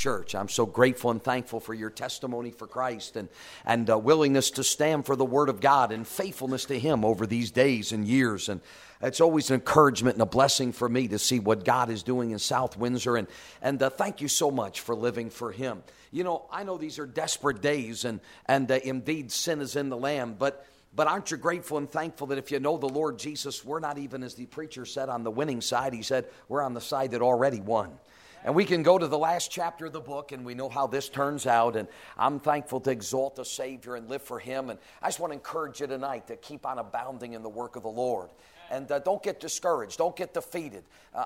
church. I'm so grateful and thankful for your testimony for Christ and willingness to stand for the Word of God and faithfulness to Him over these days and years. And it's always an encouragement and a blessing for me to see what God is doing in South Windsor. And thank you so much for living for Him. You know, I know these are desperate days, and indeed sin is in the land, but aren't you grateful and thankful that if you know the Lord Jesus, we're not even, as the preacher said, on the winning side. He said, we're on the side that already won. And we can go to the last chapter of the book, and we know how this turns out. And I'm thankful to exalt the Savior and live for Him. And I just want to encourage you tonight to keep on abounding in the work of the Lord. And don't get discouraged. Don't get defeated.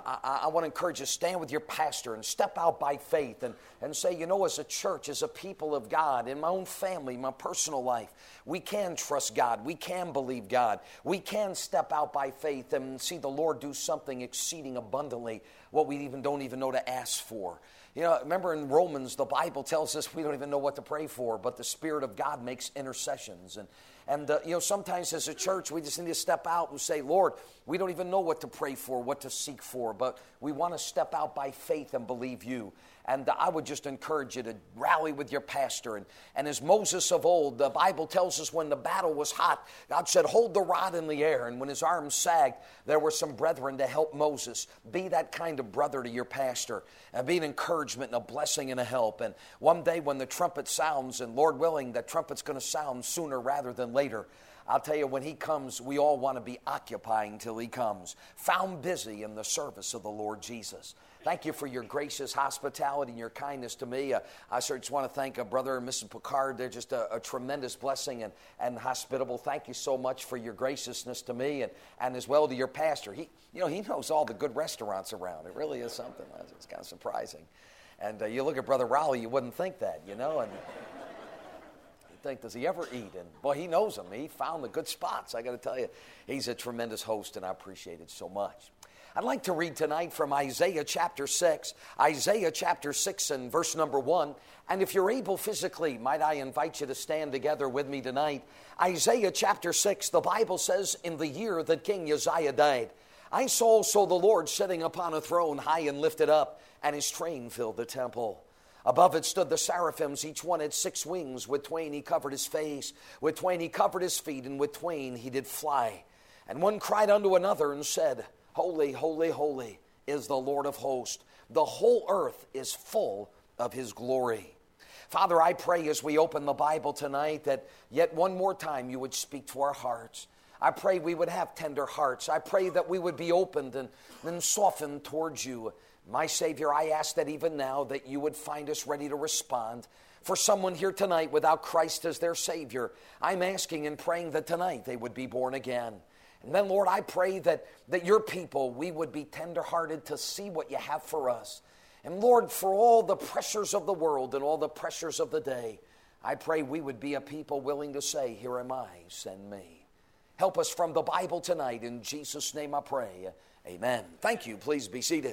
I want to encourage you, stand with your pastor and step out by faith and say, you know, as a church, as a people of God, in my own family, my personal life, we can trust God. We can believe God. We can step out by faith and see the Lord do something exceeding abundantly what we don't even know to ask for. You know, remember in Romans, the Bible tells us we don't even know what to pray for, but the Spirit of God makes intercessions. And you know, sometimes as a church, we just need to step out and say, Lord, we don't even know what to pray for, what to seek for, but we want to step out by faith and believe you. And I would just encourage you to rally with your pastor. And as Moses of old, the Bible tells us when the battle was hot, God said, hold the rod in the air. And when his arms sagged, there were some brethren to help Moses. Be that kind of brother to your pastor. And be an encouragement and a blessing and a help. And one day when the trumpet sounds, and Lord willing, that trumpet's going to sound sooner rather than later, I'll tell you, when He comes, we all want to be occupying till He comes, found busy in the service of the Lord Jesus. Thank you for your gracious hospitality and your kindness to me. I just want to thank Brother and Mrs. Picard. They're just a tremendous blessing and hospitable. Thank you so much for your graciousness to me and as well to your pastor. He knows all the good restaurants around. It really is something. It's kind of surprising. And you look at Brother Rowley, you wouldn't think that, you know, and think, does he ever eat? And boy, he knows them. He found the good spots. I got to tell you, he's a tremendous host, and I appreciate it so much. I'd like to read tonight from Isaiah chapter 6. Isaiah chapter 6 and verse number 1. And if you're able physically, might I invite you to stand together with me tonight. Isaiah chapter 6, the Bible says, in the year that King Uzziah died, I saw also the Lord sitting upon a throne high and lifted up, and His train filled the temple. Above it stood the seraphims, each one had 6 wings. With twain He covered His face, with twain He covered His feet, and with twain He did fly. And one cried unto another and said, Holy, holy, holy is the Lord of hosts. The whole earth is full of His glory. Father, I pray as we open the Bible tonight that yet one more time You would speak to our hearts. I pray we would have tender hearts. I pray that we would be opened and softened towards You. My Savior, I ask that even now that You would find us ready to respond. For someone here tonight without Christ as their Savior, I'm asking and praying that tonight they would be born again. And then, Lord, I pray that Your people, we would be tenderhearted to see what You have for us. And Lord, for all the pressures of the world and all the pressures of the day, I pray we would be a people willing to say, here am I, send me. Help us from the Bible tonight. In Jesus' name I pray. Amen. Thank you. Please be seated.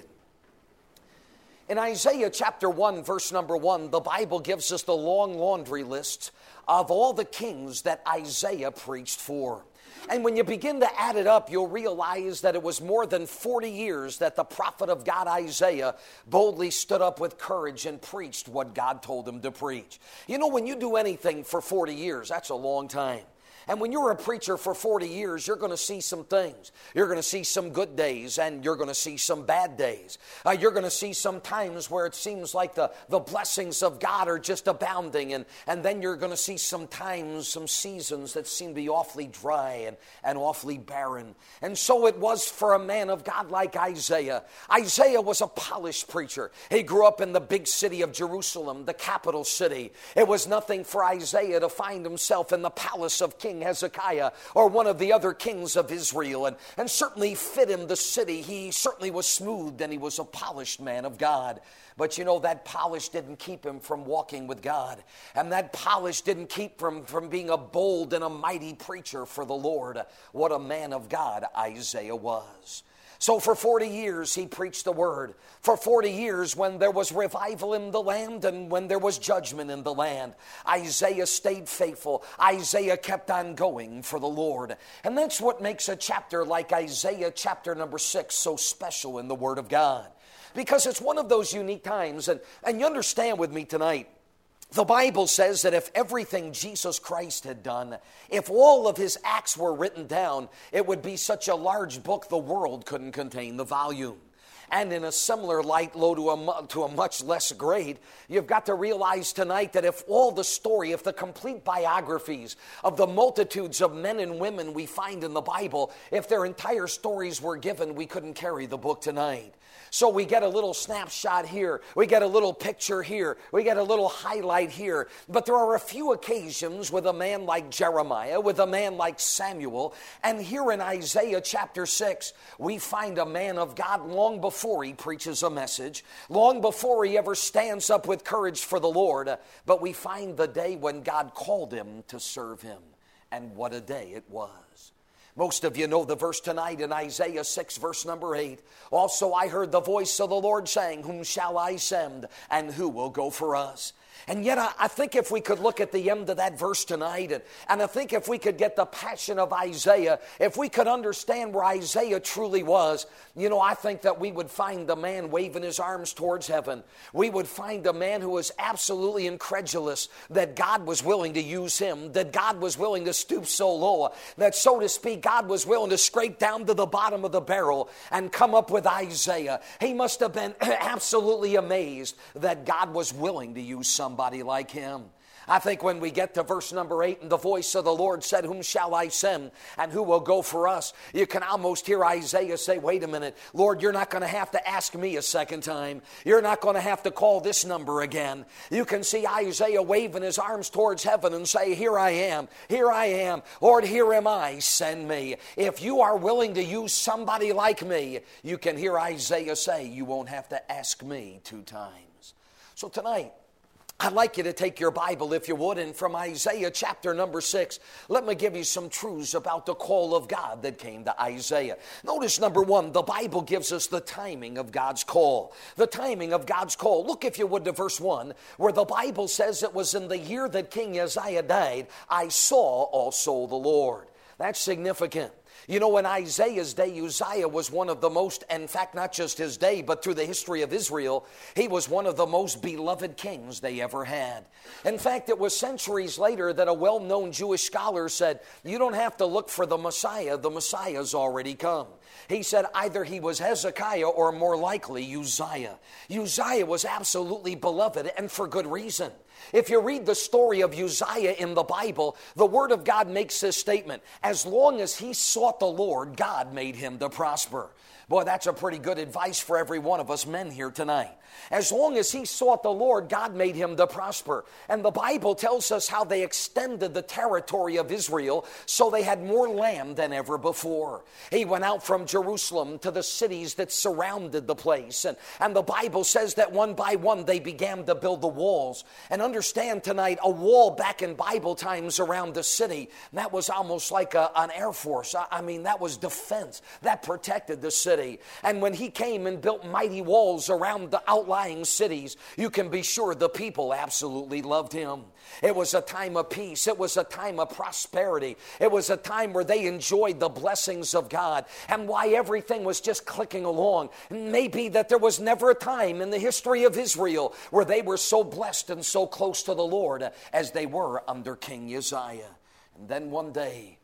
In Isaiah chapter 1, verse number 1, the Bible gives us the long laundry list of all the kings that Isaiah preached for. And when you begin to add it up, you'll realize that it was more than 40 years that the prophet of God Isaiah boldly stood up with courage and preached what God told him to preach. You know, when you do anything for 40 years, that's a long time. And when you're a preacher for 40 years, you're going to see some things. You're going to see some good days, and you're going to see some bad days. You're going to see some times where it seems like the blessings of God are just abounding, and then you're going to see some times, some seasons that seem to be awfully dry and awfully barren. And so it was for a man of God like Isaiah. Isaiah was a polished preacher. He grew up in the big city of Jerusalem, the capital city. It was nothing for Isaiah to find himself in the palace of King Hezekiah or one of the other kings of Israel, and certainly fit him the city. He certainly was smooth, and he was a polished man of God. But you know, that polish didn't keep him from walking with God, and that polish didn't keep him from being a bold and a mighty preacher for the Lord. What a man of God Isaiah was. So for 40 years he preached the word. For 40 years, when there was revival in the land and when there was judgment in the land, Isaiah stayed faithful. Isaiah kept on going for the Lord. And that's what makes a chapter like Isaiah chapter number 6 so special in the Word of God. because it's one of those unique times. And you understand with me tonight, the Bible says that if everything Jesus Christ had done, if all of his acts were written down, it would be such a large book the world couldn't contain the volume. And in a similar light, low to a much less grade, you've got to realize tonight that if all the story, if the complete biographies of the multitudes of men and women we find in the Bible, if their entire stories were given, we couldn't carry the book tonight. So we get a little snapshot here, we get a little picture here, we get a little highlight here. But there are a few occasions with a man like Jeremiah, with a man like Samuel, and here in Isaiah chapter 6, we find a man of God long before he preaches a message, long before he ever stands up with courage for the Lord, but we find the day when God called him to serve him, and what a day it was. Most of you know the verse tonight in Isaiah 6, verse number 8. Also I heard the voice of the Lord saying, whom shall I send, and who will go for us? And yet I think if we could look at the end of that verse tonight, and I think if we could get the passion of Isaiah, if we could understand where Isaiah truly was, I think that we would find the man waving his arms towards heaven. We would find a man who was absolutely incredulous that God was willing to use him, that God was willing to stoop so low, that, so to speak, God was willing to scrape down to the bottom of the barrel and come up with Isaiah. He must have been absolutely amazed that God was willing to use somebody like him. I think when we get to verse number 8, and the voice of the Lord said, whom shall I send, and who will go for us? You can almost hear Isaiah say, wait a minute, Lord, you're not going to have to ask me a second time. You're not going to have to call this number again. You can see Isaiah waving his arms towards heaven and say, here I am, Lord, here am I, send me. If you are willing to use somebody like me, you can hear Isaiah say, you won't have to ask me 2 times. So tonight, I'd like you to take your Bible, if you would, and from Isaiah chapter number 6, let me give you some truths about the call of God that came to Isaiah. Notice, number 1, the Bible gives us the timing of God's call. The timing of God's call. Look, if you would, to verse 1, where the Bible says it was in the year that King Uzziah died, I saw also the Lord. That's significant. In Isaiah's day, Uzziah was one of the most, in fact, not just his day, but through the history of Israel, he was one of the most beloved kings they ever had. In fact, it was centuries later that a well-known Jewish scholar said, you don't have to look for the Messiah's already come. He said either he was Hezekiah or more likely Uzziah. Uzziah was absolutely beloved, and for good reason. If you read the story of Uzziah in the Bible, the Word of God makes this statement, as long as he sought the Lord, God made him to prosper. Boy, that's a pretty good advice for every one of us men here tonight. As long as he sought the Lord, God made him to prosper. And the Bible tells us how they extended the territory of Israel so they had more land than ever before. He went out from Jerusalem to the cities that surrounded the place. And the Bible says that one by one they began to build the walls. And understand tonight, a wall back in Bible times around the city, that was almost like an air force. I mean, that was defense. That protected the city. And when he came and built mighty walls around the outlying cities, you can be sure the people absolutely loved him. It was a time of peace. It was a time of prosperity. It was a time where they enjoyed the blessings of God, and why everything was just clicking along. Maybe that there was never a time in the history of Israel where they were so blessed and so close to the Lord as they were under King Uzziah. And then one day,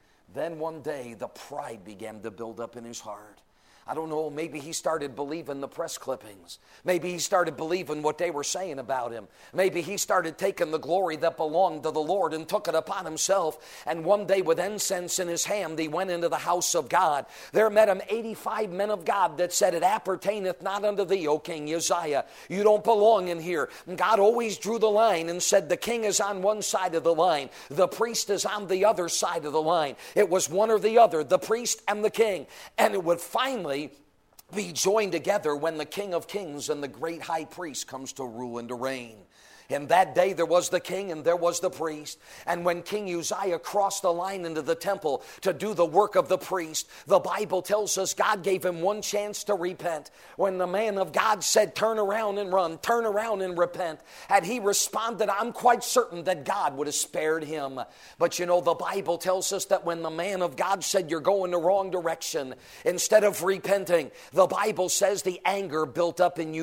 the pride began to build up in his heart. I don't know, maybe he started believing the press clippings. Maybe he started believing what they were saying about him. Maybe he started taking the glory that belonged to the Lord and took it upon himself. And one day with incense in his hand, he went into the house of God. There met him 85 men of God that said, it appertaineth not unto thee, O King Uzziah. You don't belong in here. And God always drew the line and said, the king is on one side of the line. The priest is on the other side of the line. It was one or the other, the priest and the king. And it would finally be joined together when the King of Kings and the great high priest comes to rule and to reign. In that day there was the king and there was the priest. And when King Uzziah crossed the line into the temple to do the work of the priest, the Bible tells us God gave him one chance to repent. When the man of God said, turn around and run, turn around and repent, had he responded, I'm quite certain that God would have spared him. But you know, the Bible tells us that when the man of God said, you're going the wrong direction, instead of repenting, the Bible says the anger built up in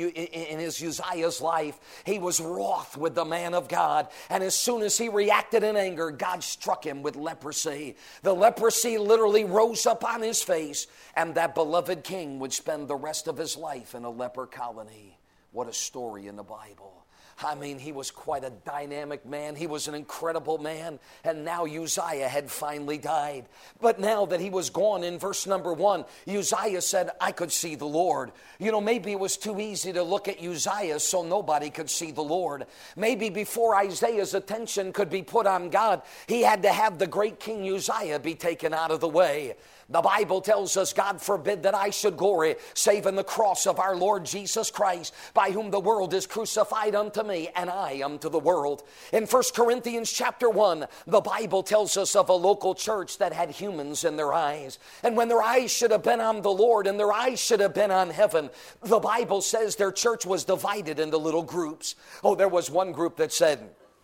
his Uzziah's life. He was wroth with the man of God, and as soon as he reacted in anger, God struck him with leprosy. The leprosy literally rose up on his face, and that beloved king would spend the rest of his life in a leper colony. What a story in the Bible. I mean, he was quite a dynamic man. He was an incredible man. And now Uzziah had finally died. But now that he was gone, in verse number 1, Uzziah said, I could see the Lord. You know, maybe it was too easy to look at Uzziah so nobody could see the Lord. Maybe before Isaiah's attention could be put on God, he had to have the great King Uzziah be taken out of the way. The Bible tells us, God forbid that I should glory, save in the cross of our Lord Jesus Christ, by whom the world is crucified unto me, and I unto the world. In 1 Corinthians chapter 1, the Bible tells us of a local church that had humans in their eyes. And when their eyes should have been on the Lord, and their eyes should have been on heaven, the Bible says their church was divided into little groups. Oh, there was one group that said,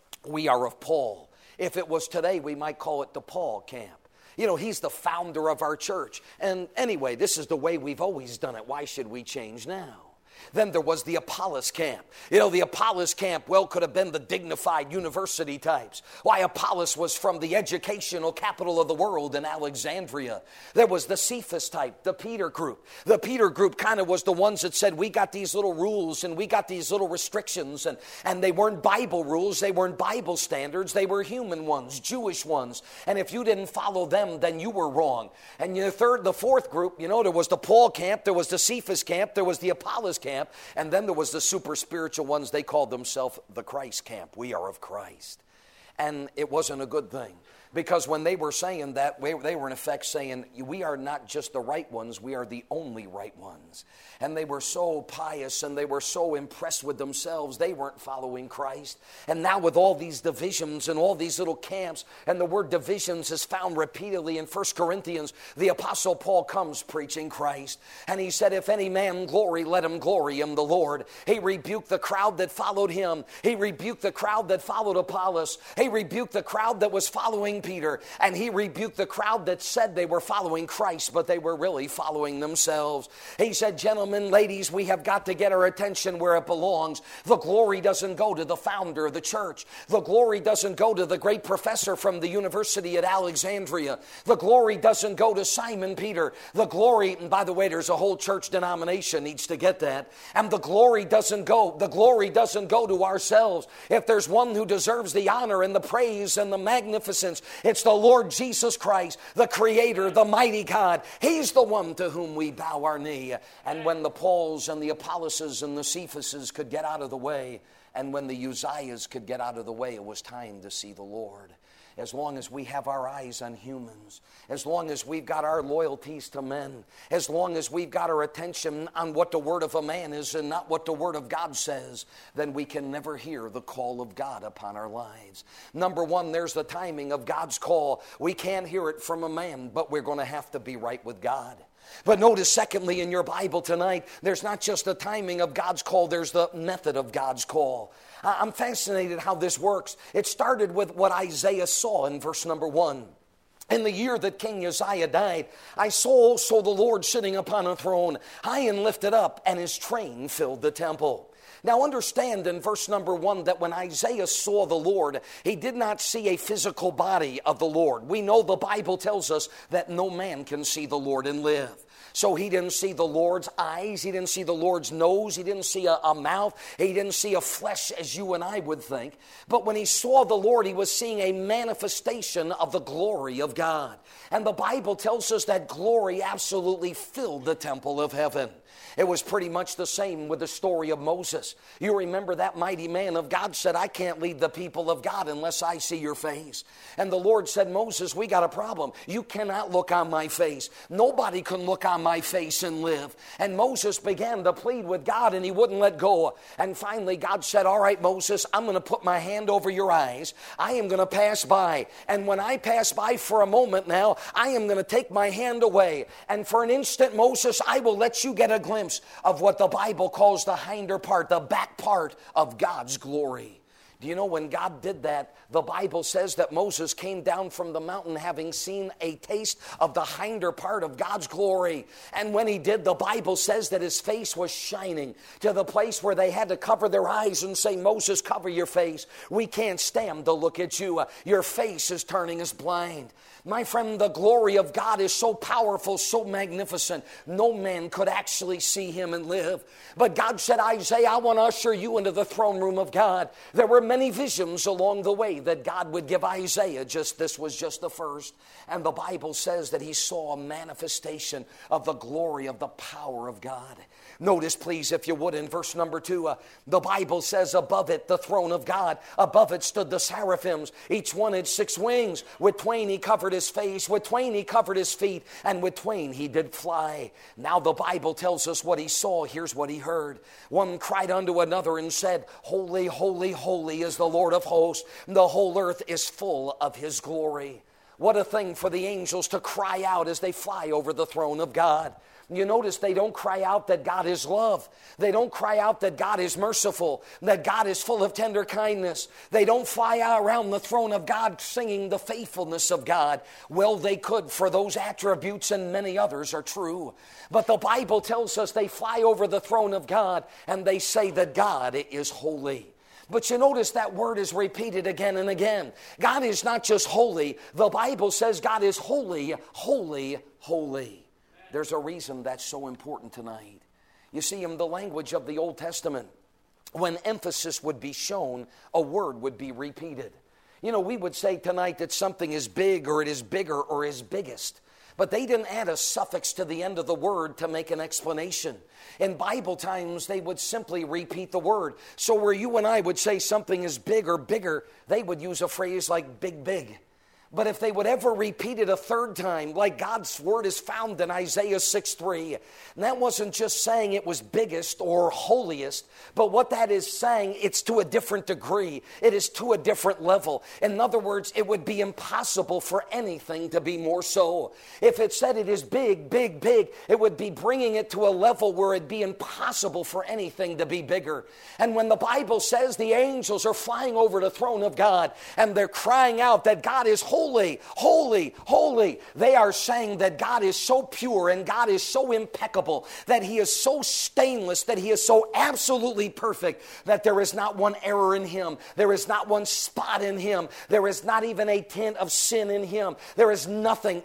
we are of Paul. If it was today, we might call it the Paul camp. You know, he's the founder of our church. And anyway, this is the way we've always done it. Why should we change now? Then there was the Apollos camp. You know, the Apollos camp, well, could have been the dignified university types. Why, Apollos was from the educational capital of the world in Alexandria. There was the Cephas type, the Peter group. The Peter group kind of was the ones that said, we got these little rules and we got these little restrictions. And they weren't Bible rules, they weren't Bible standards, they were human ones, Jewish ones. And if you didn't follow them, then you were wrong. And the fourth group, you know, there was the Paul camp, there was the Cephas camp, there was the Apollos camp. And then there was the super spiritual ones. They called themselves the Christ camp. We are of Christ. And it wasn't a good thing. Because when they were saying that, they were in effect saying, we are not just the right ones, we are the only right ones. And they were so pious and they were so impressed with themselves, they weren't following Christ. And now with all these divisions and all these little camps, and the word divisions is found repeatedly in 1 Corinthians, the Apostle Paul comes preaching Christ. And he said, if any man glory, let him glory in the Lord. He rebuked the crowd that followed him. He rebuked the crowd that followed Apollos. He rebuked the crowd that was following Peter, and he rebuked the crowd that said they were following Christ, but they were really following themselves. He said, gentlemen, ladies, we have got to get our attention where it belongs. The glory doesn't go to the founder of the church. The glory doesn't go to the great professor from the university at Alexandria. The glory doesn't go to Simon Peter. The glory, and by the way, there's a whole church denomination needs to get that. And the glory doesn't go to ourselves. If there's one who deserves the honor and the praise and the magnificence, it's the Lord Jesus Christ, the Creator, the mighty God. He's the one to whom we bow our knee. And when the Pauls and the Apolloses and the Cephases could get out of the way, and when the Uzziahs could get out of the way, it was time to see the Lord. As long as we have our eyes on humans, as long as we've got our loyalties to men, as long as we've got our attention on what the word of a man is and not what the word of God says, then we can never hear the call of God upon our lives. Number one, there's the timing of God's call. We can't hear it from a man, but we're going to have to be right with God. But notice, secondly, in your Bible tonight, there's not just the timing of God's call, there's the method of God's call. I'm fascinated how this works. It started with what Isaiah saw in verse number 1. In the year that King Uzziah died, I saw also the Lord sitting upon a throne, high and lifted up, and his train filled the temple. Now understand in verse number 1 that when Isaiah saw the Lord, he did not see a physical body of the Lord. We know the Bible tells us that no man can see the Lord and live. So he didn't see the Lord's eyes, he didn't see the Lord's nose, he didn't see a mouth, he didn't see a flesh as you and I would think. But when he saw the Lord, he was seeing a manifestation of the glory of God. And the Bible tells us that glory absolutely filled the temple of heaven. It was pretty much the same with the story of Moses. You remember that mighty man of God said, I can't lead the people of God unless I see your face. And the Lord said, Moses, we got a problem. You cannot look on my face. Nobody can look on my face and live. And Moses began to plead with God, and he wouldn't let go. And finally God said, all right, Moses, I'm going to put my hand over your eyes. I am going to pass by. And when I pass by for a moment now, I am going to take my hand away. And for an instant, Moses, I will let you get a glimpse of what the Bible calls the hinder part, the back part of God's glory. Do you know when God did that, the Bible says that Moses came down from the mountain having seen a taste of the hinder part of God's glory. And when he did, the Bible says that his face was shining to the place where they had to cover their eyes and say, Moses, cover your face. We can't stand to look at you. Your face is turning us blind. My friend, the glory of God is so powerful, so magnificent, no man could actually see him and live. But God said, Isaiah, I want to usher you into the throne room of God. There were many visions along the way that God would give Isaiah. This was just the first. And the Bible says that he saw a manifestation of the glory of the power of God. Notice, please, if you would, in verse number 2, the Bible says above it, the throne of God, above it stood the seraphims. Each one had 6 wings. With twain he covered his face, with twain he covered his feet, and with twain he did fly. Now the Bible tells us what he saw. Here's what he heard. One cried unto another and said, Holy, holy, holy is the Lord of hosts. The whole earth is full of his glory. What a thing for the angels to cry out as they fly over the throne of God. You notice they don't cry out that God is love. They don't cry out that God is merciful, that God is full of tender kindness. They don't fly out around the throne of God singing the faithfulness of God. Well, they could, for those attributes and many others are true. But the Bible tells us they fly over the throne of God and they say that God is holy. But you notice that word is repeated again and again. God is not just holy. The Bible says God is holy, holy, holy. There's a reason that's so important tonight. You see, in the language of the Old Testament, when emphasis would be shown, a word would be repeated. You know, we would say tonight that something is big or it is bigger or is biggest. But they didn't add a suffix to the end of the word to make an explanation. In Bible times, they would simply repeat the word. So where you and I would say something is big or bigger, they would use a phrase like big, big. But if they would ever repeat it a third time, like God's word is found in Isaiah 6:3, and that wasn't just saying it was biggest or holiest, but what that is saying, it's to a different degree. It is to a different level. In other words, it would be impossible for anything to be more so. If it said it is big, big, big, it would be bringing it to a level where it'd be impossible for anything to be bigger. And when the Bible says the angels are flying over the throne of God and they're crying out that God is holy, holy, holy. They are saying that God is so pure and God is so impeccable, that he is so stainless, that he is so absolutely perfect, that there is not one error in him. There is not one spot in him. There is not even a tint of sin in him. There is nothing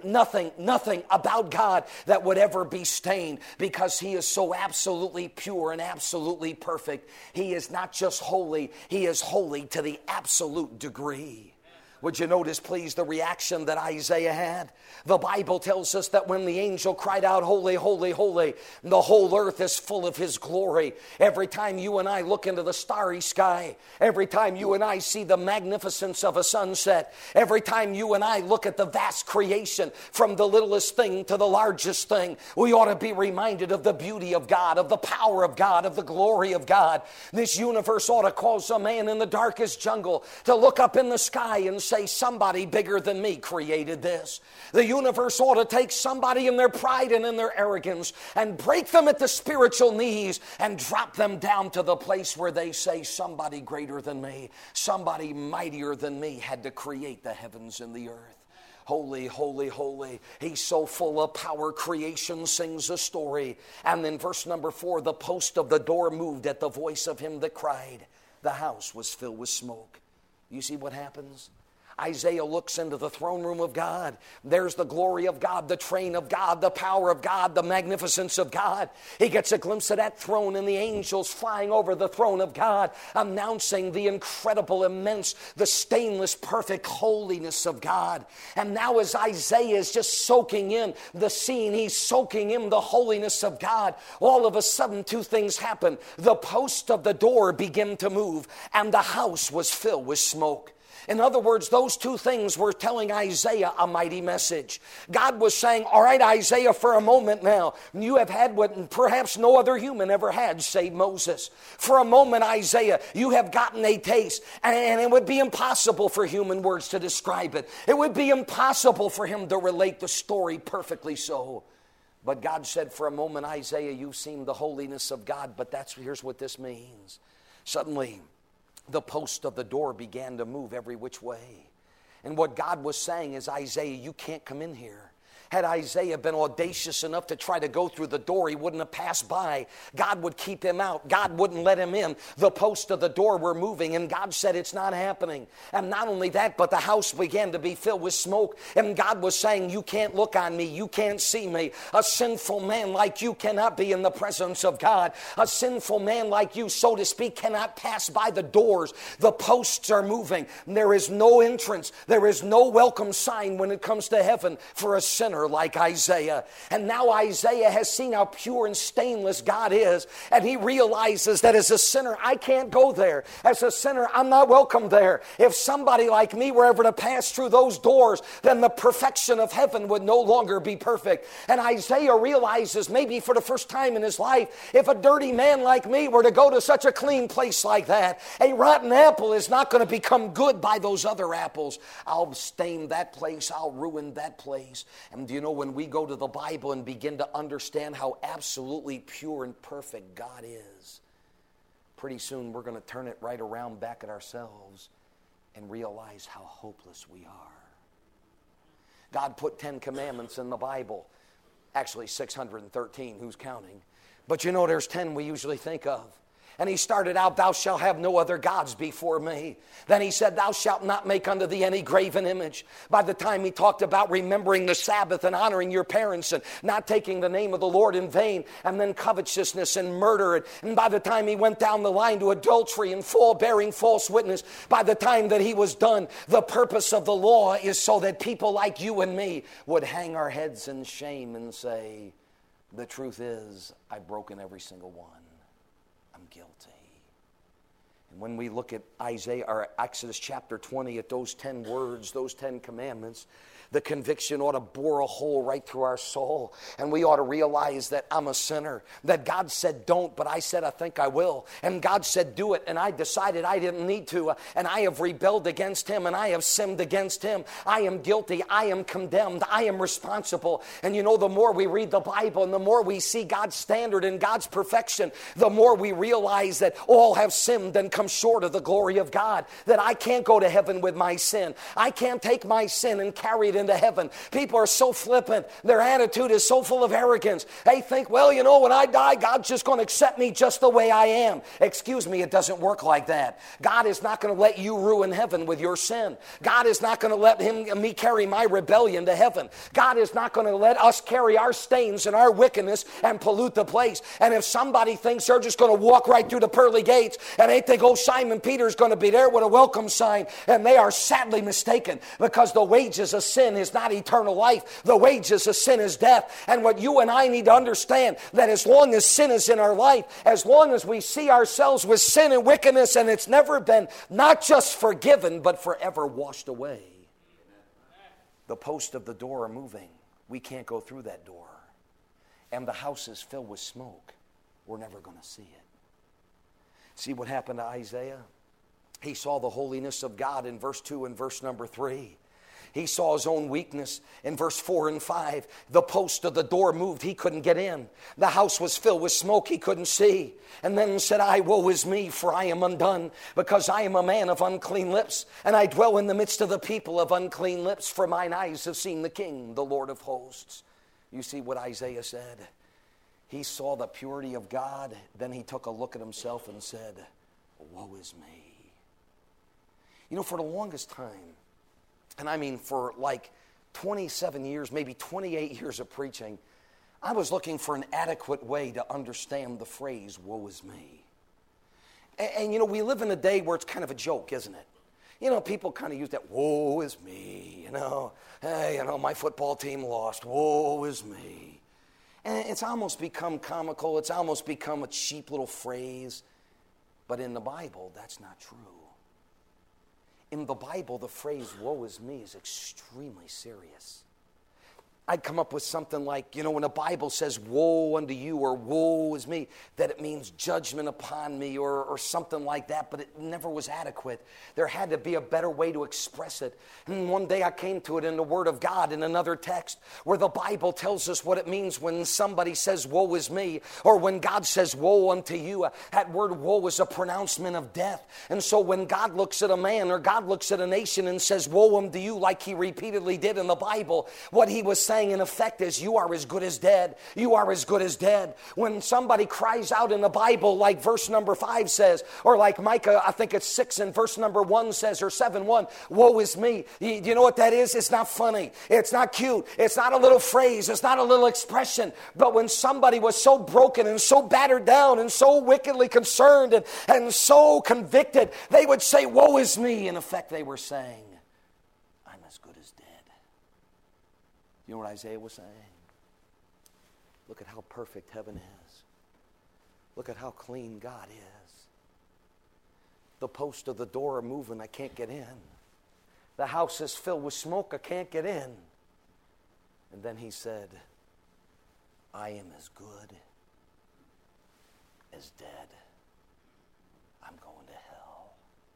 about God that would ever be stained, because he is so absolutely pure and absolutely perfect. He is not just holy, he is holy to the absolute degree. Would you notice, please, the reaction that Isaiah had? The Bible tells us that when the angel cried out, holy, holy, holy, the whole earth is full of his glory. Every time you and I look into the starry sky, every time you and I see the magnificence of a sunset, every time you and I look at the vast creation, from the littlest thing to the largest thing, we ought to be reminded of the beauty of God, of the power of God, of the glory of God. This universe ought to cause a man in the darkest jungle to look up in the sky and say, somebody bigger than me created this. The universe ought to take somebody in their pride and in their arrogance and break them at the spiritual knees and drop them down to the place where they say, somebody greater than me, somebody mightier than me had to create the heavens and the earth. Holy, holy, holy. He's so full of power, creation sings a story. And then verse number 4, the post of the door moved at the voice of him that cried. The house was filled with smoke. You see what happens? Isaiah looks into the throne room of God. There's the glory of God, the train of God, the power of God, the magnificence of God. He gets a glimpse of that throne and the angels flying over the throne of God, announcing the incredible, immense, the stainless, perfect holiness of God. And now as Isaiah is just soaking in the scene, he's soaking in the holiness of God, all of a sudden 2 things happen. The posts of the door begin to move, and the house was filled with smoke. In other words, those two things were telling Isaiah a mighty message. God was saying, all right, Isaiah, for a moment now, you have had what perhaps no other human ever had save Moses. For a moment, Isaiah, you have gotten a taste, and it would be impossible for human words to describe it. It would be impossible for him to relate the story perfectly so. But God said, for a moment, Isaiah, you've seen the holiness of God, but here's what this means. Suddenly, the post of the door began to move every which way. And what God was saying is, Isaiah, you can't come in here. Had Isaiah been audacious enough to try to go through the door, he wouldn't have passed by. God would keep him out. God wouldn't let him in. The posts of the door were moving, and God said it's not happening. And not only that, but the house began to be filled with smoke. And God was saying, you can't look on me. You can't see me. A sinful man like you cannot be in the presence of God. A sinful man like you, so to speak, cannot pass by the doors. The posts are moving. There is no entrance. There is no welcome sign when it comes to heaven for a sinner like Isaiah. And now Isaiah has seen how pure and stainless God is, and he realizes that as a sinner, I can't go there. As a sinner, I'm not welcome there. If somebody like me were ever to pass through those doors, then the perfection of heaven would no longer be perfect. And Isaiah realizes, maybe for the first time in his life, if a dirty man like me were to go to such a clean place like that, a rotten apple is not going to become good by those other apples. I'll stain that place. I'll ruin that place. And you know, when we go to the Bible and begin to understand how absolutely pure and perfect God is, pretty soon we're going to turn it right around back at ourselves and realize how hopeless we are. God put 10 commandments in the Bible. Actually, 613, who's counting? But you know, there's 10 we usually think of. And he started out, thou shalt have no other gods before me. Then he said, thou shalt not make unto thee any graven image. By the time he talked about remembering the Sabbath and honoring your parents and not taking the name of the Lord in vain, and then covetousness and murder. And by the time he went down the line to adultery and bearing false witness, by the time that he was done, the purpose of the law is so that people like you and me would hang our heads in shame and say, the truth is, I've broken every single one. I'm guilty. And when we look at Isaiah or Exodus chapter 20, at those 10 words, those 10 commandments, the conviction ought to bore a hole right through our soul. And we ought to realize that I'm a sinner. That God said don't, but I said I think I will. And God said do it, and I decided I didn't need to. And I have rebelled against Him, and I have sinned against Him. I am guilty. I am condemned. I am responsible. And you know, the more we read the Bible and the more we see God's standard and God's perfection, the more we realize that all have sinned and come short of the glory of God. That I can't go to heaven with my sin. I can't take my sin and carry it into heaven. People are so flippant. Their attitude is so full of arrogance. They think, well, you know, when I die, God's just going to accept me just the way I am. Excuse me, it doesn't work like that. God is not going to let you ruin heaven with your sin. God is not going to let me carry my rebellion to heaven. God is not going to let us carry our stains and our wickedness and pollute the place. And if somebody thinks they're just going to walk right through the pearly gates and they think, oh, Simon Peter's going to be there with a welcome sign, and they are sadly mistaken, because the wages of sin is not eternal life. The wages of sin is death. And what you and I need to understand, that as long as sin is in our life, as long as we see ourselves with sin and wickedness, and it's never been not just forgiven, but forever washed away. The posts of the door are moving. We can't go through that door. And the house is filled with smoke. We're never going to see it. See what happened to Isaiah? He saw the holiness of God in verse 2 and verse number 3. He saw his own weakness in verse 4 and 5. The post of the door moved. He couldn't get in. The house was filled with smoke. He couldn't see. And then said, woe is me, for I am undone, because I am a man of unclean lips, and I dwell in the midst of the people of unclean lips, for mine eyes have seen the King, the Lord of hosts. You see what Isaiah said? He saw the purity of God. Then he took a look at himself and said, woe is me. You know, for the longest time, and I mean for like 27 years, maybe 28 years of preaching, I was looking for an adequate way to understand the phrase, woe is me. And you know, we live in a day where it's kind of a joke, isn't it? You know, people kind of use that, woe is me, you know. Hey, you know, my football team lost, woe is me. And it's almost become comical. It's almost become a cheap little phrase. But in the Bible, that's not true. in the Bible, the phrase, woe is me, is extremely serious. I'd come up with something like, when the Bible says, woe unto you, or woe is me, that it means judgment upon me, or something like that, but it never was adequate. There had to be a better way to express it. And one day I came to it in the Word of God in another text, where the Bible tells us what it means when somebody says, woe is me, or when God says, woe unto you. That word woe is a pronouncement of death. And so when God looks at a man, or God looks at a nation and says, woe unto you, like he repeatedly did in the Bible, what he was saying in effect is, you are as good as dead. You are as good as dead. When somebody cries out in the Bible, like verse number 5 says, or like Micah, I think it's 6 and verse number 1 says, or 7:1, woe is me. You know what that is? It's not funny. It's not cute. It's not a little phrase. It's not a little expression. But when somebody was so broken and so battered down and so wickedly concerned and so convicted, they would say, woe is me. In effect, they were saying, I'm as good as dead. You know what Isaiah was saying? Look at how perfect heaven is. Look at how clean God is. The posts of the door are moving. I can't get in. The house is filled with smoke. I can't get in. And then he said, I am as good as dead. I'm going to hell.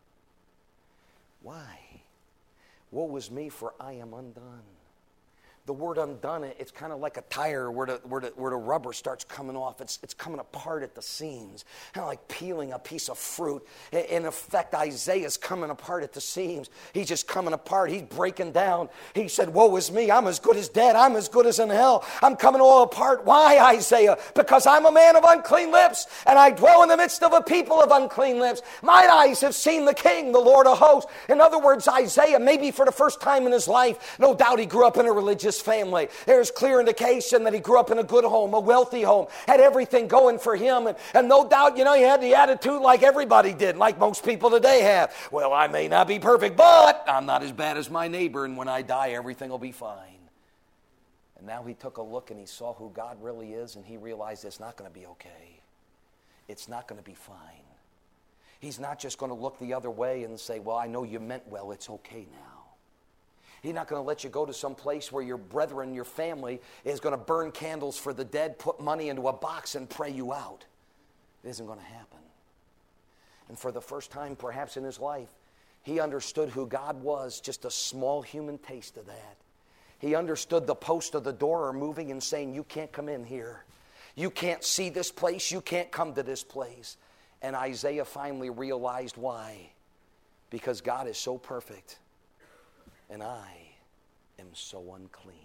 Why? Woe is me, for I am undone. The word undone, it's kind of like a tire where the rubber starts coming off. It's coming apart at the seams, kind of like peeling a piece of fruit. In effect, Isaiah's coming apart at the seams. He's just coming apart. He's breaking down. He said, woe is me. I'm as good as dead. I'm as good as in hell. I'm coming all apart. Why, Isaiah? Because I'm a man of unclean lips, and I dwell in the midst of a people of unclean lips. Mine eyes have seen the King, the Lord of hosts. In other words, Isaiah, maybe for the first time in his life, no doubt he grew up in a religious family. There's clear indication that he grew up in a good home, a wealthy home, had everything going for him, and no doubt, he had the attitude like everybody did, like most people today have. Well, I may not be perfect, but I'm not as bad as my neighbor, and when I die, everything will be fine. And now he took a look and he saw who God really is, and he realized it's not going to be okay. It's not going to be fine. He's not just going to look the other way and say, well, I know you meant well, it's okay now. He's not going to let you go to some place where your brethren, your family, is going to burn candles for the dead, put money into a box, and pray you out. It isn't going to happen. And for the first time, perhaps in his life, he understood who God was, just a small human taste of that. He understood the posts of the door are moving and saying, you can't come in here. You can't see this place. You can't come to this place. And Isaiah finally realized why. Because God is so perfect. And I am so unclean.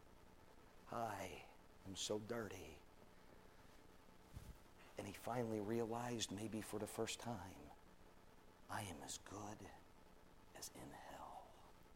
I am so dirty. And he finally realized, maybe for the first time, I am as good as in hell.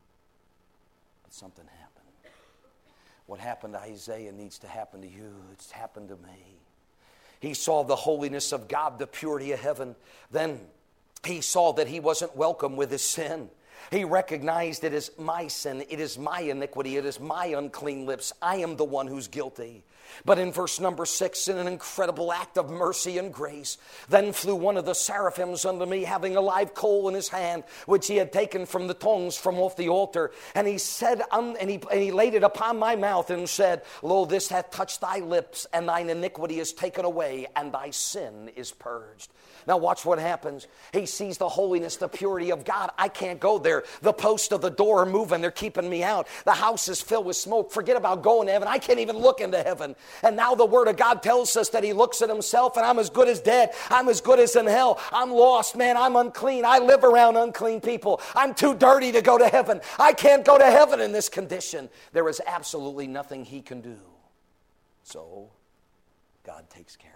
But something happened. What happened to Isaiah needs to happen to you. It's happened to me. He saw the holiness of God, the purity of heaven. Then he saw that he wasn't welcome with his sin. He recognized it is my sin, it is my iniquity, it is my unclean lips. I am the one who's guilty. But in verse number 6, in an incredible act of mercy and grace, then flew one of the seraphims unto me, having a live coal in his hand, which he had taken from the tongs from off the altar. And he said, and he laid it upon my mouth and said, Lo, this hath touched thy lips, and thine iniquity is taken away, and thy sin is purged. Now watch what happens. He sees the holiness, the purity of God. I can't go there. The posts of the door are moving. They're keeping me out. The house is filled with smoke. Forget about going to heaven. I can't even look into heaven. And now the Word of God tells us that he looks at himself, and I'm as good as dead. I'm as good as in hell. I'm lost, man. I'm unclean. I live around unclean people. I'm too dirty to go to heaven. I can't go to heaven in this condition. There is absolutely nothing he can do. So God takes care of it.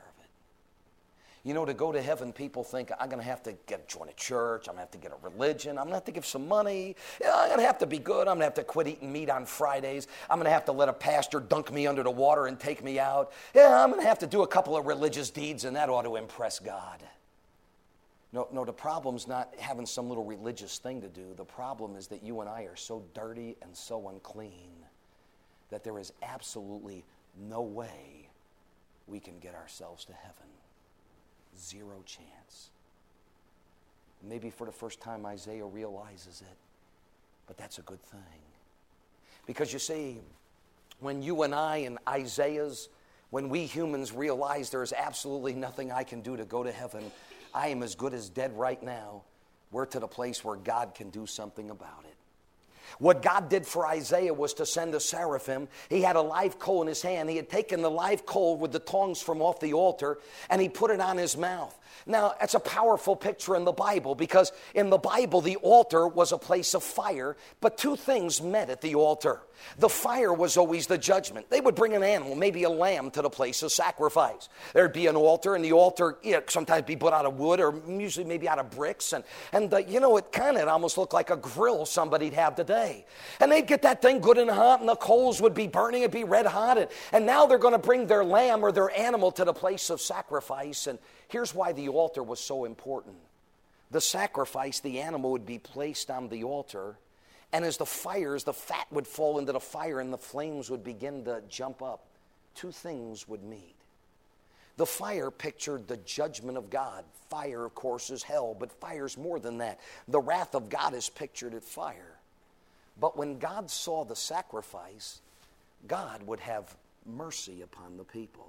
You know, to go to heaven, people think, I'm going to have to join a church. I'm going to have to get a religion. I'm going to have to give some money. I'm going to have to be good. I'm going to have to quit eating meat on Fridays. I'm going to have to let a pastor dunk me under the water and take me out. I'm going to have to do a couple of religious deeds, and that ought to impress God. No, the problem's not having some little religious thing to do. The problem is that you and I are so dirty and so unclean that there is absolutely no way we can get ourselves to heaven. Zero chance. Maybe for the first time Isaiah realizes it. But that's a good thing. Because you see, when you and I and Isaiah's, when we humans realize there's absolutely nothing I can do to go to heaven, I am as good as dead right now, we're to the place where God can do something about it. What God did for Isaiah was to send a seraphim. He had a live coal in his hand. He had taken the live coal with the tongs from off the altar, and he put it on his mouth. Now, it's a powerful picture in the Bible, because in the Bible, the altar was a place of fire, but two things met at the altar. The fire was always the judgment. They would bring an animal, maybe a lamb, to the place of sacrifice. There'd be an altar, and the altar sometimes be put out of wood, or usually maybe out of bricks, and it kind of almost looked like a grill somebody'd have today. And they'd get that thing good and hot, and the coals would be burning, it'd be red hot, and now they're going to bring their lamb or their animal to the place of sacrifice. And here's why the altar was so important. The sacrifice, the animal would be placed on the altar, and as the fat would fall into the fire and the flames would begin to jump up, two things would meet. The fire pictured the judgment of God. Fire, of course, is hell, but fire's more than that. The wrath of God is pictured at fire. But when God saw the sacrifice, God would have mercy upon the people.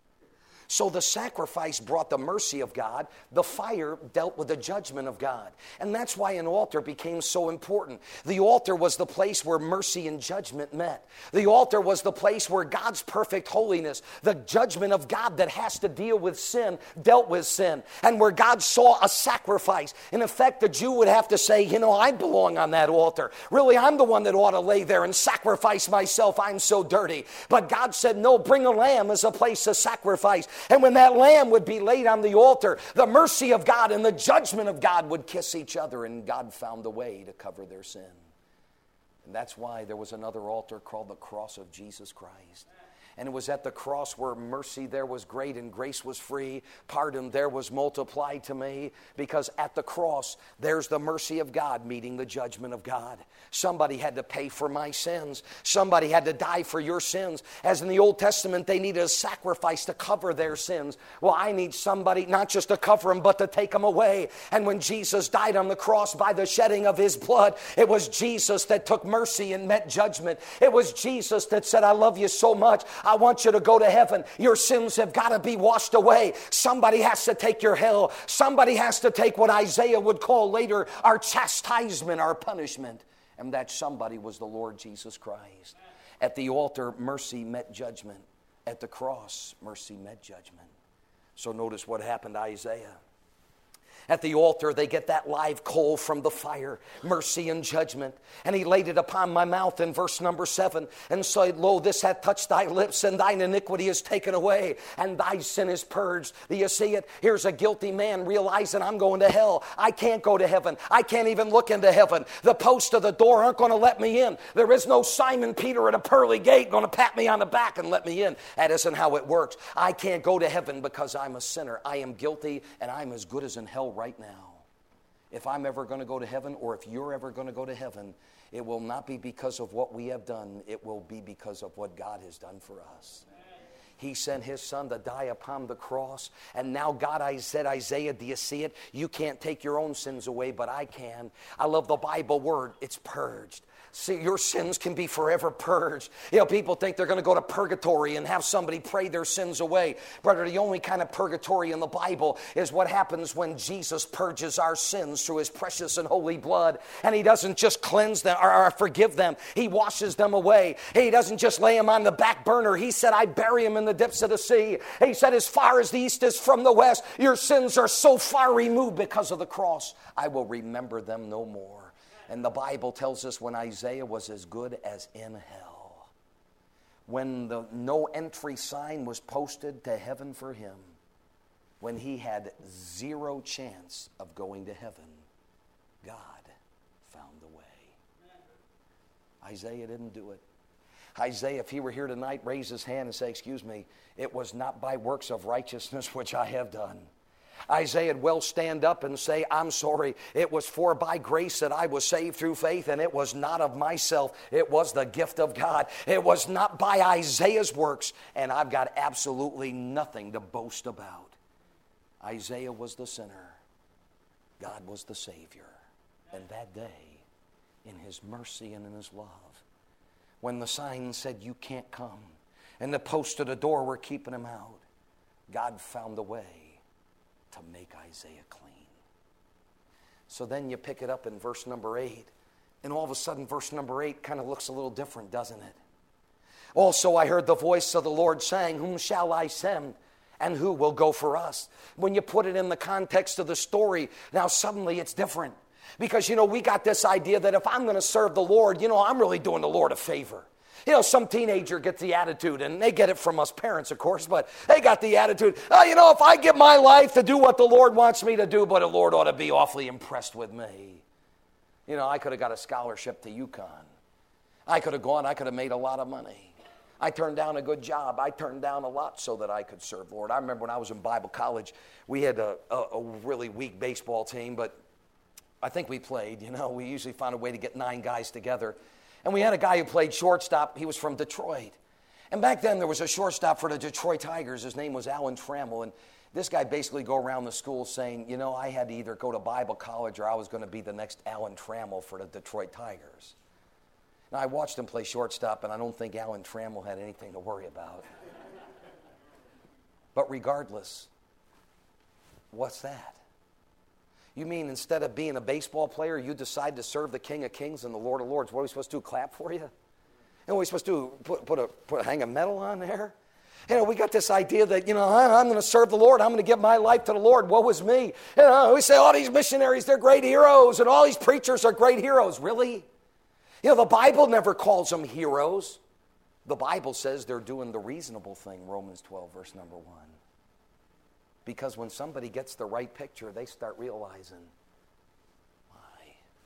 So the sacrifice brought the mercy of God. The fire dealt with the judgment of God. And that's why an altar became so important. The altar was the place where mercy and judgment met. The altar was the place where God's perfect holiness, the judgment of God that has to deal with sin, dealt with sin. And where God saw a sacrifice. In effect, the Jew would have to say, I belong on that altar. Really, I'm the one that ought to lay there and sacrifice myself. I'm so dirty. But God said, no, bring a lamb as a place of sacrifice. And when that lamb would be laid on the altar, the mercy of God and the judgment of God would kiss each other, and God found a way to cover their sin. And that's why there was another altar called the cross of Jesus Christ. And it was at the cross where mercy there was great and grace was free. Pardon there was multiplied to me. Because at the cross, there's the mercy of God meeting the judgment of God. Somebody had to pay for my sins. Somebody had to die for your sins. As in the Old Testament, they needed a sacrifice to cover their sins. Well, I need somebody not just to cover them, but to take them away. And when Jesus died on the cross by the shedding of his blood, it was Jesus that took mercy and met judgment. It was Jesus that said, I love you so much, I want you to go to heaven. Your sins have got to be washed away. Somebody has to take your hell. Somebody has to take what Isaiah would call later our chastisement, our punishment. And that somebody was the Lord Jesus Christ. At the altar, mercy met judgment. At the cross, mercy met judgment. So notice what happened to Isaiah. At the altar, they get that live coal from the fire, mercy and judgment. And he laid it upon my mouth in verse number 7 and said, Lo, this hath touched thy lips, and thine iniquity is taken away, and thy sin is purged. Do you see it? Here's a guilty man realizing I'm going to hell. I can't go to heaven. I can't even look into heaven. The posts of the door aren't going to let me in. There is no Simon Peter at a pearly gate going to pat me on the back and let me in. That isn't how it works. I can't go to heaven because I'm a sinner. I am guilty, and I'm as good as in hell right now. If I'm ever going to go to heaven, or if you're ever going to go to heaven, it will not be because of what we have done. It will be because of what God has done for us. He sent his son to die upon the cross. And now God, I said, Isaiah, do you see it? You can't take your own sins away, but I can. I love the Bible word. It's purged. See, your sins can be forever purged. People think they're going to go to purgatory and have somebody pray their sins away. Brother, the only kind of purgatory in the Bible is what happens when Jesus purges our sins through his precious and holy blood. And he doesn't just cleanse them or forgive them. He washes them away. He doesn't just lay them on the back burner. He said, I bury them in the depths of the sea. He said, as far as the east is from the west, your sins are so far removed because of the cross, I will remember them no more. And the Bible tells us when Isaiah was as good as in hell, when the no entry sign was posted to heaven for him, when he had zero chance of going to heaven, God found the way. Isaiah didn't do it. Isaiah, if he were here tonight, raise his hand and say, excuse me, it was not by works of righteousness which I have done. Isaiah would well stand up and say, I'm sorry, it was for by grace that I was saved through faith, and it was not of myself, it was the gift of God. It was not by Isaiah's works, and I've got absolutely nothing to boast about. Isaiah was the sinner. God was the Savior. And that day, in His mercy and in His love, when the sign said, you can't come, and the posts at the door were keeping him out, God found a way to make Isaiah clean. So then you pick it up in verse number 8, and all of a sudden verse number 8 kind of looks a little different, doesn't it? Also I heard the voice of the Lord saying, whom shall I send, and who will go for us? When you put it in the context of the story, now suddenly it's different. Because, we got this idea that if I'm going to serve the Lord, I'm really doing the Lord a favor. Some teenager gets the attitude, and they get it from us parents, of course, but they got the attitude, if I give my life to do what the Lord wants me to do, but the Lord ought to be awfully impressed with me. I could have got a scholarship to UConn. I could have gone, I could have made a lot of money. I turned down a good job. I turned down a lot so that I could serve the Lord. I remember when I was in Bible college, we had a really weak baseball team, but I think we played. We usually found a way to get 9 guys together. And we had a guy who played shortstop. He was from Detroit. And back then there was a shortstop for the Detroit Tigers. His name was Alan Trammell. And this guy basically go around the school saying, I had to either go to Bible college or I was going to be the next Alan Trammell for the Detroit Tigers. Now, I watched him play shortstop, and I don't think Alan Trammell had anything to worry about. But regardless, what's that? You mean instead of being a baseball player, you decide to serve the King of Kings and the Lord of Lords? What are we supposed to do, clap for you? What are we supposed to do, hang a medal on there? We got this idea that, I'm going to serve the Lord. I'm going to give my life to the Lord. Woe is me. We say, all these missionaries, they're great heroes, and all these preachers are great heroes. Really? The Bible never calls them heroes. The Bible says they're doing the reasonable thing, Romans 12, verse number 1. Because when somebody gets the right picture, they start realizing, my,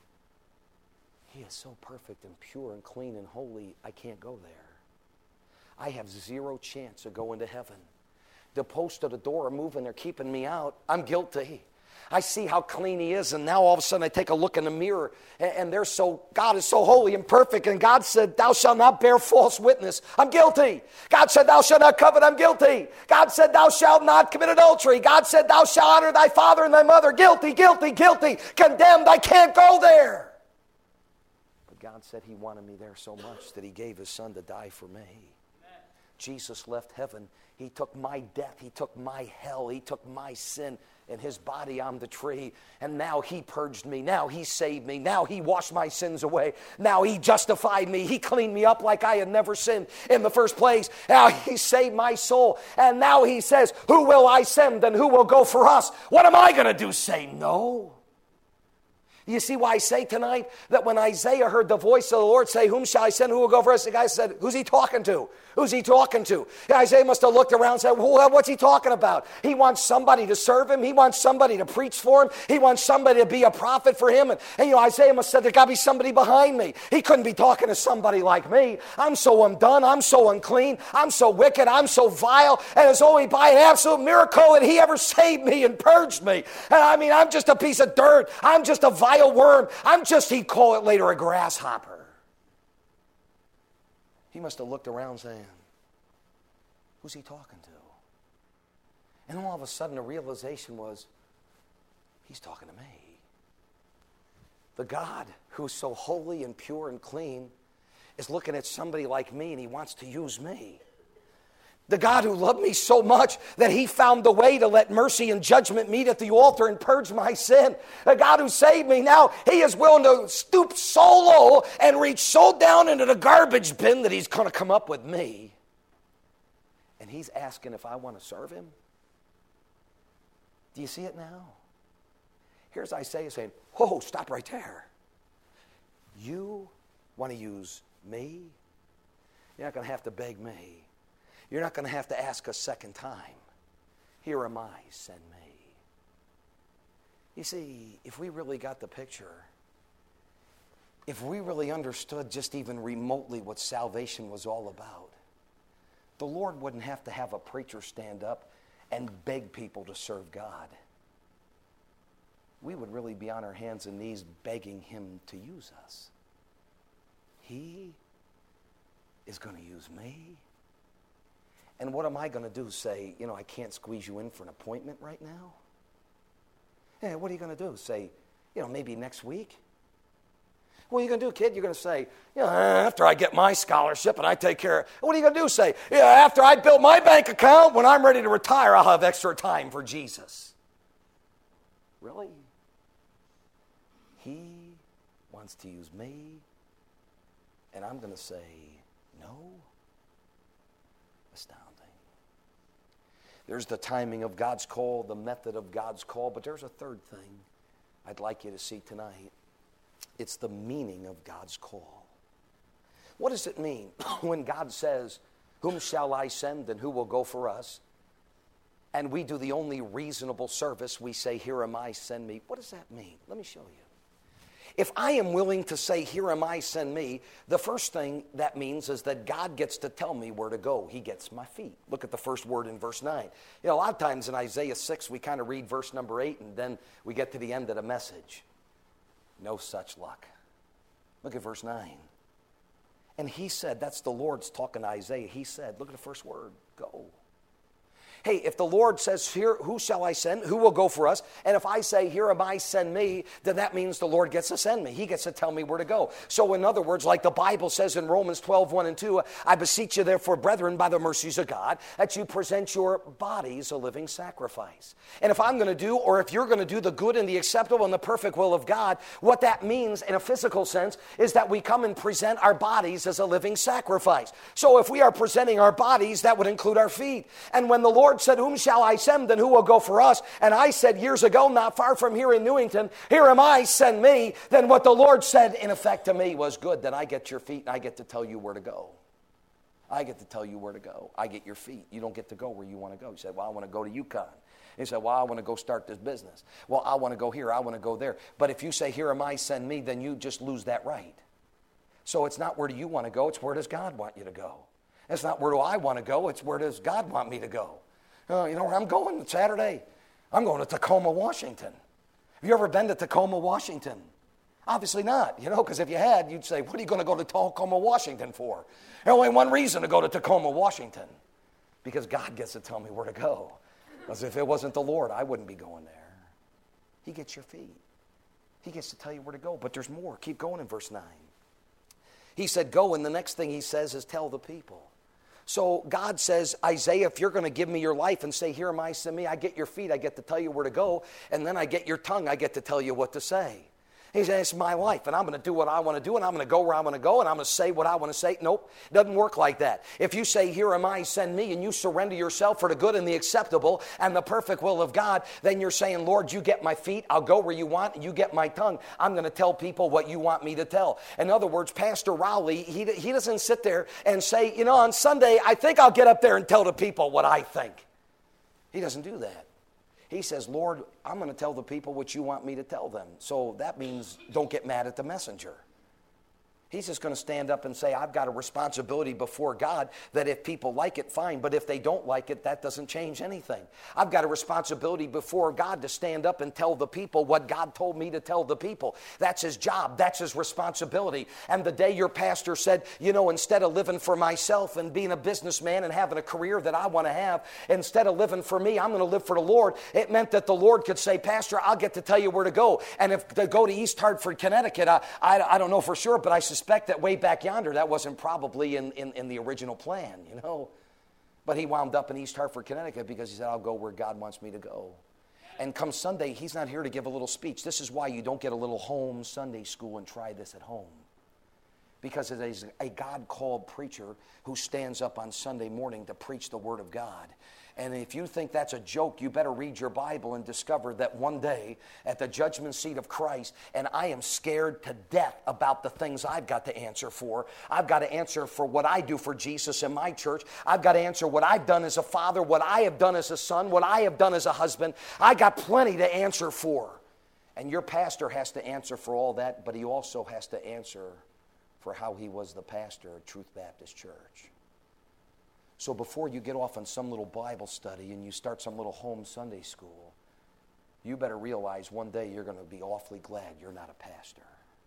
He is so perfect and pure and clean and holy, I can't go there. I have zero chance of going to heaven. The posts at the door are moving, they're keeping me out. I'm guilty. I see how clean He is, and now all of a sudden I take a look in the mirror, and God is so holy and perfect, and God said, thou shalt not bear false witness. I'm guilty. God said, thou shalt not covet. I'm guilty. God said, thou shalt not commit adultery. God said, thou shalt honor thy father and thy mother. Guilty, guilty, guilty. Condemned. I can't go there. But God said He wanted me there so much that He gave His Son to die for me. Amen. Jesus left heaven. He took my death. He took my hell. He took my sin. In His body on the tree, and now He purged me. Now He saved me. Now He washed my sins away. Now He justified me. He cleaned me up like I had never sinned in the first place. Now He saved my soul, and now He says, who will I send and who will go for us? What am I going to do? Say no? You see why I say tonight that when Isaiah heard the voice of the Lord say, whom shall I send, who will go for us? The guy said, who's he talking to? Who's he talking to? Isaiah must have looked around and said, well, what's he talking about? He wants somebody to serve him. He wants somebody to preach for him. He wants somebody to be a prophet for him. And Isaiah must have said, there got to be somebody behind me. He couldn't be talking to somebody like me. I'm so undone. I'm so unclean. I'm so wicked. I'm so vile. And it's only by an absolute miracle that He ever saved me and purged me. And I'm just a piece of dirt. I'm just a vile worm. He'd call it later a grasshopper. He must have looked around saying, who's he talking to? And all of a sudden the realization was, He's talking to me. The God who's so holy and pure and clean is looking at somebody like me, and He wants to use me. The God who loved me so much that He found the way to let mercy and judgment meet at the altar and purge my sin. The God who saved me, now He is willing to stoop so low and reach so down into the garbage bin that He's going to come up with me. And He's asking if I want to serve Him. Do you see it now? Here's Isaiah saying, whoa, stop right there. You want to use me? You're not going to have to beg me. You're not going to have to ask a second time. Here am I, send me. You see, if we really got the picture, if we really understood just even remotely what salvation was all about, the Lord wouldn't have to have a preacher stand up and beg people to serve God. We would really be on our hands and knees begging Him to use us. He is going to use me. And what am I going to do? Say, I can't squeeze you in for an appointment right now? Hey, what are you going to do? Say, maybe next week? What are you going to do, kid? You're going to say, after I get my scholarship and I take care of... What are you going to do? Say, after I build my bank account, when I'm ready to retire, I'll have extra time for Jesus. Really? He wants to use me, and I'm going to say no? Astounding. There's the timing of God's call, the method of God's call, but there's a third thing I'd like you to see tonight. It's the meaning of God's call. What does it mean when God says, whom shall I send and who will go for us? And we do the only reasonable service. We say, here am I, send me. What does that mean? Let me show you. If I am willing to say, here am I, send me, the first thing that means is that God gets to tell me where to go. He gets my feet. Look at the first word in verse 9. A lot of times in Isaiah 6, we kind of read verse number 8, and then we get to the end of the message. No such luck. Look at verse 9. And he said, that's the Lord's talking to Isaiah. He said, look at the first word, go. Hey, if the Lord says, here, who shall I send? Who will go for us? And if I say, here am I, send me, then that means the Lord gets to send me. He gets to tell me where to go. So in other words, like the Bible says in Romans 12, 1 and 2, I beseech you therefore, brethren, by the mercies of God, that you present your bodies a living sacrifice. And if I'm going to do, or if you're going to do the good and the acceptable and the perfect will of God, what that means in a physical sense is that we come and present our bodies as a living sacrifice. So if we are presenting our bodies, that would include our feet. And when the Lord said, whom shall I send, and who will go for us? And I said years ago, not far from here in Newington, here am I, send me. Then what the Lord said in effect to me was, good, then I get your feet and I get to tell you where to go. I get to tell you where to go. I get your feet. You don't get to go where you want to go. You said, well, I want to go to UConn. He said, well, I want to go start this business. Well, I want to go here. I want to go there. But if you say, here am I, send me, then you just lose that right. So it's not where do you want to go. It's where does God want you to go. It's not where do I want to go. It's where does God want me to go. You know where I'm going Saturday? I'm going to Tacoma, Washington. Have you ever been to Tacoma, Washington? Obviously not, because if you had, you'd say, what are you going to go to Tacoma, Washington for? There's only one reason to go to Tacoma, Washington, because God gets to tell me where to go. Because if it wasn't the Lord, I wouldn't be going there. He gets your feet. He gets to tell you where to go, but there's more. Keep going in verse 9. He said, go, and the next thing he says is tell the people. So God says, Isaiah, if you're going to give me your life and say, here am I, send me, I get your feet, I get to tell you where to go, and then I get your tongue, I get to tell you what to say. He says, it's my life, and I'm going to do what I want to do, and I'm going to go where I want to go, and I'm going to say what I want to say. Nope, it doesn't work like that. If you say, here am I, send me, and you surrender yourself for the good and the acceptable and the perfect will of God, then you're saying, Lord, you get my feet, I'll go where you want, and you get my tongue. I'm going to tell people what you want me to tell. In other words, Pastor Rowley, he doesn't sit there and say, on Sunday, I think I'll get up there and tell the people what I think. He doesn't do that. He says, Lord, I'm going to tell the people what you want me to tell them. So that means don't get mad at the messenger. He's just going to stand up and say, I've got a responsibility before God that if people like it, fine. But if they don't like it, that doesn't change anything. I've got a responsibility before God to stand up and tell the people what God told me to tell the people. That's his job. That's his responsibility. And the day your pastor said, instead of living for myself and being a businessman and having a career that I want to have, instead of living for me, I'm going to live for the Lord. It meant that the Lord could say, Pastor, I'll get to tell you where to go. And if they go to East Hartford, Connecticut, I don't know for sure, but I suspect that way back yonder, that wasn't probably in the original plan, But he wound up in East Hartford, Connecticut because he said, I'll go where God wants me to go. And come Sunday, he's not here to give a little speech. This is why you don't get a little home Sunday school and try this at home. Because it is a God-called preacher who stands up on Sunday morning to preach the Word of God. And if you think that's a joke, you better read your Bible and discover that one day at the judgment seat of Christ, and I am scared to death about the things I've got to answer for. I've got to answer for what I do for Jesus in my church. I've got to answer what I've done as a father, what I have done as a son, what I have done as a husband. I got plenty to answer for. And your pastor has to answer for all that, but he also has to answer for how he was the pastor at Truth Baptist Church. So before you get off on some little Bible study and you start some little home Sunday school, you better realize one day you're going to be awfully glad you're not a pastor.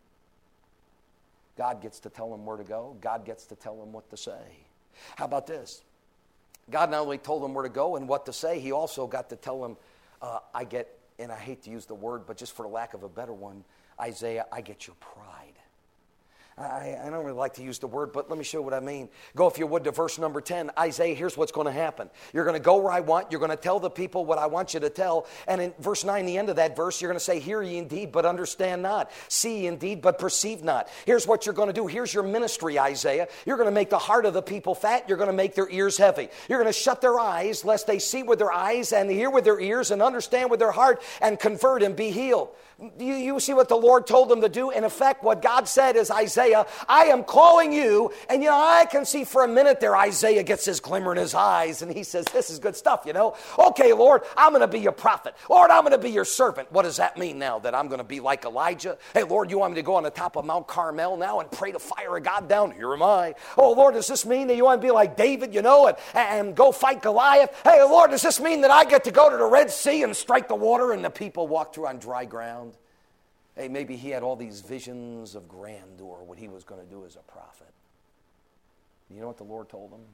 God gets to tell him where to go. God gets to tell him what to say. How about this? God not only told him where to go and what to say, he also got to tell him, I get and I hate to use the word, but just for the lack of a better one, Isaiah, I get your pride. I don't really like to use the word, but let me show you what I mean. Go, if you would, to verse number 10. Isaiah, here's what's going to happen. You're going to go where I want. You're going to tell the people what I want you to tell. And in verse 9, the end of that verse, you're going to say, hear ye indeed, but understand not. See ye indeed, but perceive not. Here's what you're going to do. Here's your ministry, Isaiah. You're going to make the heart of the people fat. You're going to make their ears heavy. You're going to shut their eyes, lest they see with their eyes and hear with their ears and understand with their heart and convert and be healed. You see what the Lord told them to do? In effect, what God said is, Isaiah, I am calling you. And I can see for a minute there, Isaiah gets his glimmer in his eyes and he says, this is good stuff, Okay, Lord, I'm going to be your prophet. Lord, I'm going to be your servant. What does that mean now? That I'm going to be like Elijah? Hey, Lord, you want me to go on the top of Mount Carmel now and pray the fire of God down? Here am I. Oh, Lord, does this mean that you want to be like David, and go fight Goliath? Hey, Lord, does this mean that I get to go to the Red Sea and strike the water and the people walk through on dry ground? Hey, maybe he had all these visions of grandeur, what he was going to do as a prophet. You know what the Lord told him?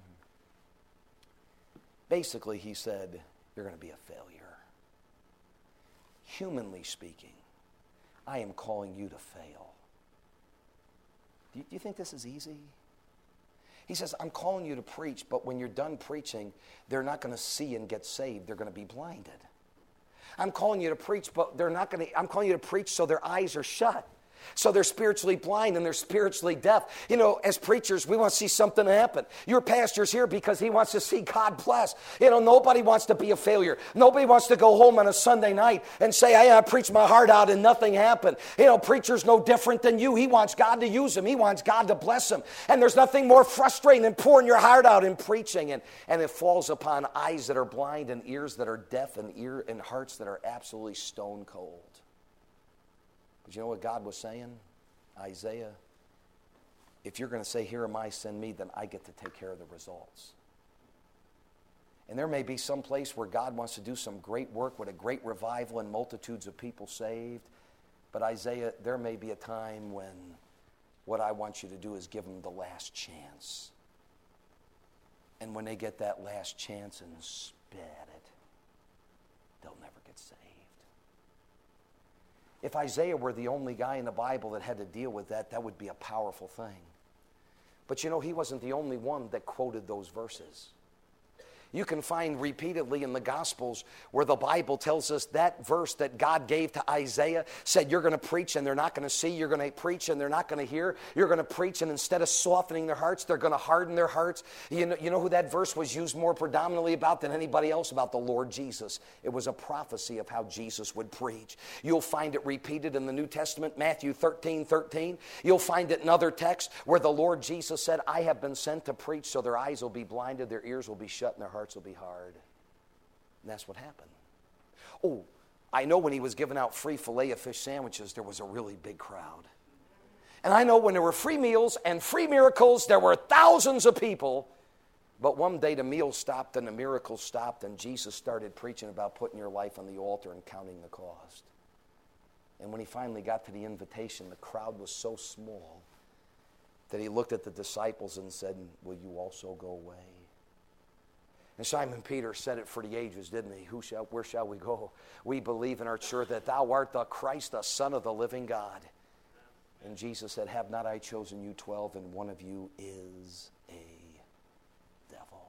Basically, he said, you're going to be a failure. Humanly speaking, I am calling you to fail. Do you think this is easy? He says, I'm calling you to preach, but when you're done preaching, they're not going to see and get saved. They're going to be blinded. I'm calling you to preach, but I'm calling you to preach so their eyes are shut. So they're spiritually blind and they're spiritually deaf. As preachers, we want to see something happen. Your pastor's here because he wants to see God bless. Nobody wants to be a failure. Nobody wants to go home on a Sunday night and say, hey, I preached my heart out and nothing happened. Preacher's no different than you. He wants God to use him. He wants God to bless him. And there's nothing more frustrating than pouring your heart out in preaching. And it falls upon eyes that are blind and ears that are deaf and hearts that are absolutely stone cold. But you know what God was saying? Isaiah, if you're going to say, here am I, send me, then I get to take care of the results. And there may be some place where God wants to do some great work with a great revival and multitudes of people saved. But Isaiah, there may be a time when what I want you to do is give them the last chance. And when they get that last chance and spit at it, they'll never get saved. If Isaiah were the only guy in the Bible that had to deal with that, that would be a powerful thing. But he wasn't the only one that quoted those verses. You can find repeatedly in the Gospels where the Bible tells us that verse that God gave to Isaiah said, you're going to preach and they're not going to see. You're going to preach and they're not going to hear. You're going to preach and instead of softening their hearts, they're going to harden their hearts. You know who that verse was used more predominantly about than anybody else? About the Lord Jesus. It was a prophecy of how Jesus would preach. You'll find it repeated in the New Testament, Matthew 13:13. You'll find it in other texts where the Lord Jesus said, I have been sent to preach so their eyes will be blinded, their ears will be shut, and their hearts will be hard. And that's what happened. Oh, I know when he was giving out free filet of fish sandwiches, there was a really big crowd. And I know when there were free meals and free miracles, there were thousands of people. But one day the meal stopped and the miracles stopped, and Jesus started preaching about putting your life on the altar and counting the cost. And when he finally got to the invitation, the crowd was so small that he looked at the disciples and said, will you also go away? And Simon Peter said it for the ages, didn't he? Where shall we go? We believe and are sure that thou art the Christ, the Son of the living God. And Jesus said, have not I chosen you 12, and one of you is a devil.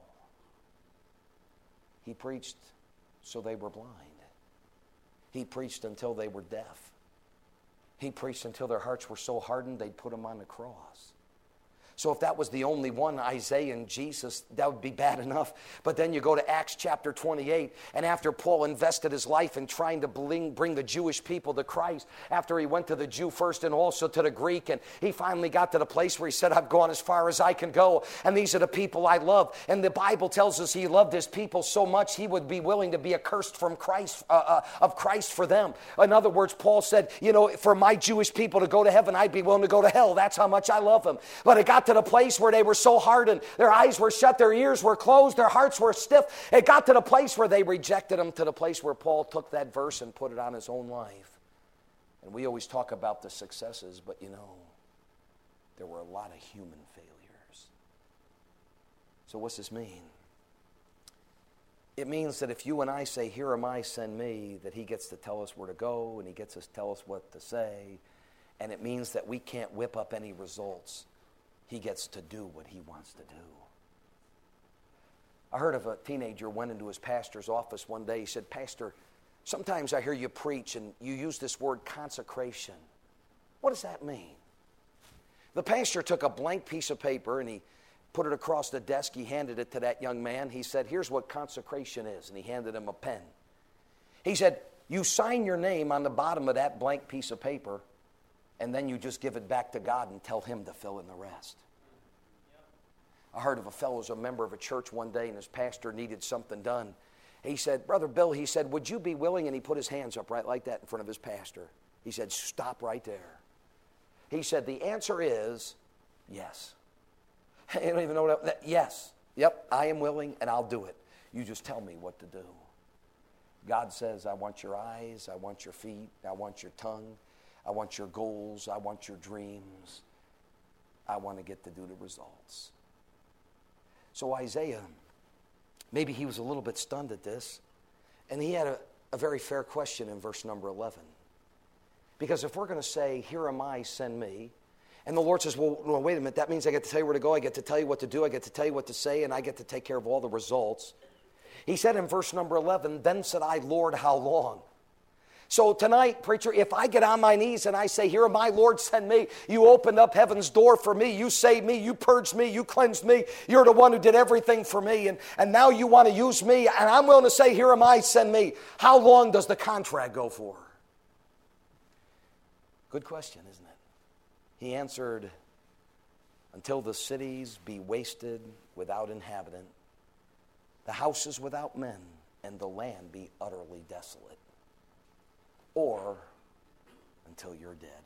He preached so they were blind. He preached until they were deaf. He preached until their hearts were so hardened they'd put him on the cross. So if that was the only one, Isaiah and Jesus, that would be bad enough. But then you go to Acts chapter 28, and after Paul invested his life in trying to bring the Jewish people to Christ, after he went to the Jew first and also to the Greek, and he finally got to the place where he said, I've gone as far as I can go, and these are the people I love. And the Bible tells us he loved his people so much he would be willing to be accursed from Christ, of Christ for them. In other words, Paul said, for my Jewish people to go to heaven, I'd be willing to go to hell. That's how much I love them. But it got to the place where they were so hardened, their eyes were shut, their ears were closed, their hearts were stiff. It got to the place where they rejected him, to the place where Paul took that verse and put it on his own life. And we always talk about the successes, but there were a lot of human failures. So what's this mean? It means that if you and I say, here am I, send me, that he gets to tell us where to go and he gets to tell us what to say. And it means that we can't whip up any results. He gets to do what he wants to do. I heard of a teenager went into his pastor's office one day. He said, Pastor, sometimes I hear you preach and you use this word consecration. What does that mean? The pastor took a blank piece of paper and he put it across the desk. He handed it to that young man. He said, here's what consecration is. And he handed him a pen. He said, you sign your name on the bottom of that blank piece of paper, and then you just give it back to God and tell him to fill in the rest. I heard of a fellow who was a member of a church one day, and his pastor needed something done. He said, Brother Bill, he said, would you be willing? And he put his hands up right like that in front of his pastor. He said, stop right there. He said, the answer is yes. You don't even know what that, yes. Yep, I am willing and I'll do it. You just tell me what to do. God says, I want your eyes, I want your feet, I want your tongue, I want your goals, I want your dreams. I want to get to do the results. So Isaiah, maybe he was a little bit stunned at this, and he had a very fair question in verse number 11. Because if we're going to say, here am I, send me, and the Lord says, well, no, wait a minute, that means I get to tell you where to go, I get to tell you what to do, I get to tell you what to say, and I get to take care of all the results. He said in verse number 11, then said I, Lord, how long? So tonight, preacher, if I get on my knees and I say, here am I, Lord, send me, you opened up heaven's door for me, you saved me, you purged me, you cleansed me, you're the one who did everything for me, and now you want to use me, and I'm willing to say, here am I, send me. How long does the contract go for? Good question, isn't it? He answered, until the cities be wasted without inhabitant, the houses without men, and the land be utterly desolate. Or until you're dead.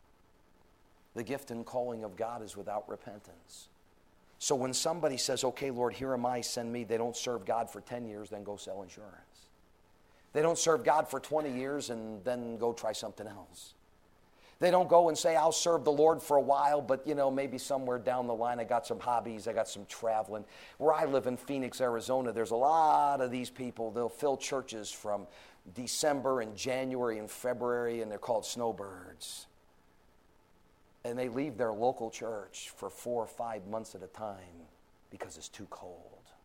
The gift and calling of God is without repentance. So when somebody says, okay, Lord, here am I, send me, they don't serve God for 10 years, then go sell insurance. They don't serve God for 20 years and then go try something else. They don't go and say, I'll serve the Lord for a while, but, maybe somewhere down the line I got some hobbies, I got some traveling. Where I live in Phoenix, Arizona, there's a lot of these people. They'll fill churches from December and January and February, and they're called snowbirds. And they leave their local church for 4 or 5 months at a time because it's too cold.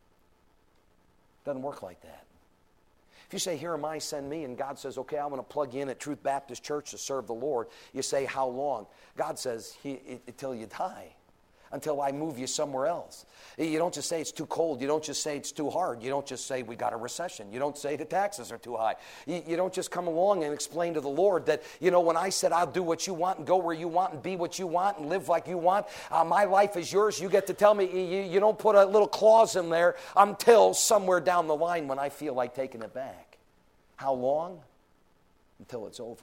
Doesn't work like that. If you say, here am I, send me, and God says, okay, I'm going to plug you in at Truth Baptist Church to serve the Lord, you say, how long? God says, until you die, until I move you somewhere else. You don't just say it's too cold. You don't just say it's too hard. You don't just say we got a recession. You don't say the taxes are too high. You don't just come along and explain to the Lord that, when I said I'll do what you want and go where you want and be what you want and live like you want, my life is yours. You get to tell me, you don't put a little clause in there until somewhere down the line when I feel like taking it back. How long? Until it's over.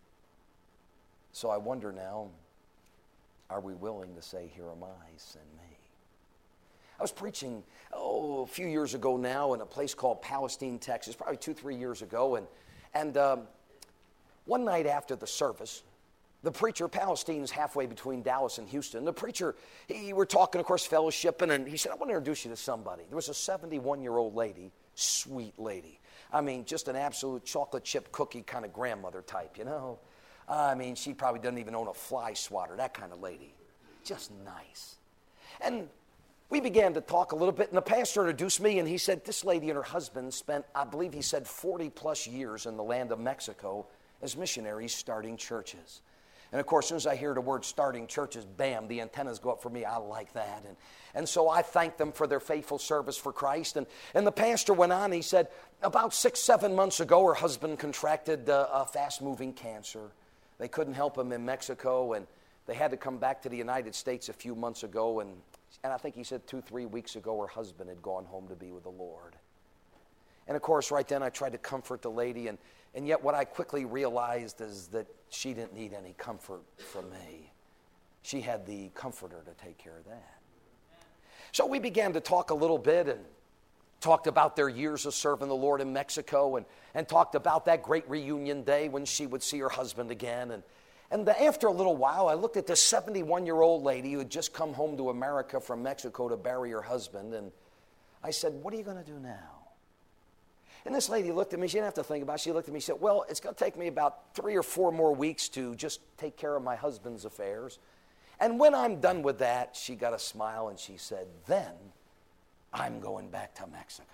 So I wonder now, are we willing to say, here am I, send me? I was preaching, a few years ago now in a place called Palestine, Texas, probably 2-3 years ago. And one night after the service, the preacher, Palestine's halfway between Dallas and Houston. The preacher, we're talking, of course, fellowshipping, and he said, I want to introduce you to somebody. There was a 71-year-old lady, sweet lady. I mean, just an absolute chocolate chip cookie kind of grandmother type, I mean, she probably doesn't even own a fly swatter, that kind of lady. Just nice. And we began to talk a little bit, and the pastor introduced me, and he said this lady and her husband spent, I believe he said, 40-plus years in the land of Mexico as missionaries starting churches. And, of course, as soon as I hear the word starting churches, bam, the antennas go up for me. I like that. And so I thank them for their faithful service for Christ. And the pastor went on, he said, about 6-7 months ago, her husband contracted a fast-moving cancer. They couldn't help him in Mexico, and they had to come back to the United States a few months ago. And I think he said 2-3 weeks ago, her husband had gone home to be with the Lord. And, of course, right then I tried to comfort the lady, and yet what I quickly realized is that she didn't need any comfort from me. She had the comforter to take care of that. So we began to talk a little bit and talked about their years of serving the Lord in Mexico and talked about that great reunion day when she would see her husband again. And after a little while, I looked at this 71-year-old lady who had just come home to America from Mexico to bury her husband, and I said, what are you going to do now? And this lady looked at me. She didn't have to think about it. She looked at me and said, well, it's going to take me about 3 or 4 more weeks to just take care of my husband's affairs. And when I'm done with that, she got a smile and she said, then I'm going back to Mexico.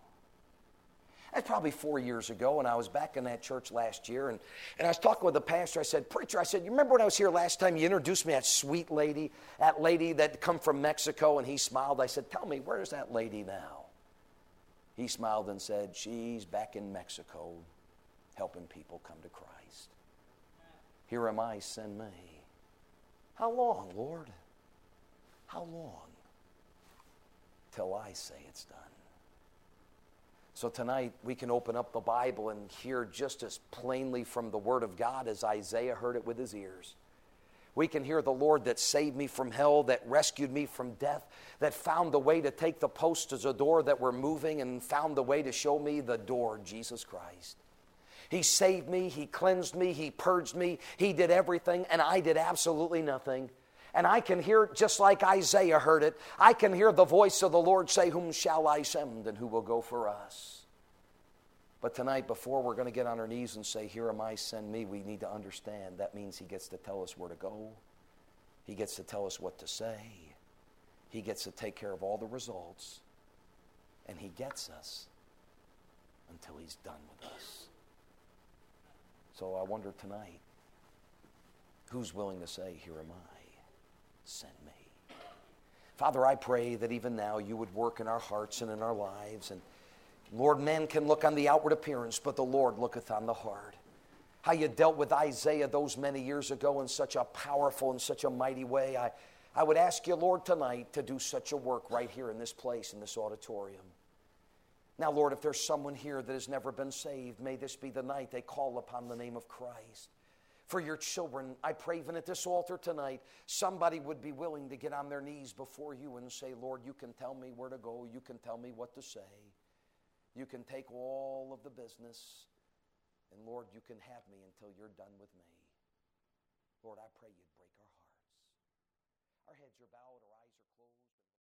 That's probably 4 years ago, and I was back in that church last year, and I was talking with the pastor. I said, preacher, I said, you remember when I was here last time, you introduced me to that sweet lady, that lady that come from Mexico? And he smiled. I said, tell me, where is that lady now? He smiled and said, she's back in Mexico helping people come to Christ. Here am I, send me. How long, Lord? How long? Till I say it's done. So tonight we can open up the Bible and hear just as plainly from the Word of God as Isaiah heard it with his ears. We can hear the Lord that saved me from hell, that rescued me from death, that found the way to take the posts as a door that were moving and found the way to show me the door, Jesus Christ. He saved me, He cleansed me, He purged me, He did everything, and I did absolutely nothing. And I can hear, just like Isaiah heard it, I can hear the voice of the Lord say, whom shall I send and who will go for us? But tonight, before we're going to get on our knees and say, here am I, send me, we need to understand that means He gets to tell us where to go. He gets to tell us what to say. He gets to take care of all the results. And He gets us until He's done with us. So I wonder tonight, who's willing to say, here am I? Send me. Father, I pray that even now you would work in our hearts and in our lives. And Lord, man can look on the outward appearance, but the Lord looketh on the heart. How you dealt with Isaiah those many years ago in such a powerful and such a mighty way. I would ask you, Lord, tonight to do such a work right here in this place, in this auditorium. Now, Lord, if there's someone here that has never been saved, may this be the night they call upon the name of Christ. For your children, I pray even at this altar tonight, somebody would be willing to get on their knees before you and say, Lord, you can tell me where to go. You can tell me what to say. You can take all of the business. And Lord, you can have me until you're done with me. Lord, I pray you'd break our hearts. Our heads are bowed, our eyes are